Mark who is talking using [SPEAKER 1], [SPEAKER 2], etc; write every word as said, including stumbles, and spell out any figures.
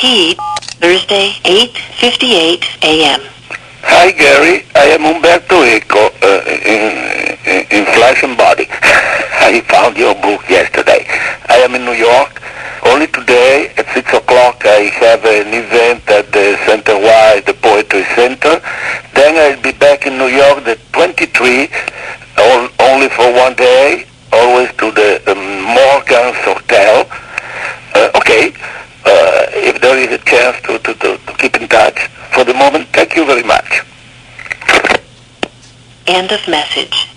[SPEAKER 1] Repeat, Thursday, eight fifty-eight a m
[SPEAKER 2] Hi, Gary. I am Umberto Eco uh, in, in, in Flesh and Body. I found your book yesterday. I am in New York. Only today at six o'clock I have an event at the Center Y, the Poetry Center. Then I'll be back in New York the twenty-third, only for one day, always to the um, Morgan's Hotel. Uh, okay, uh, if there is a chance to, to, to, to keep in touch. For the moment, thank you very much.
[SPEAKER 1] End of message.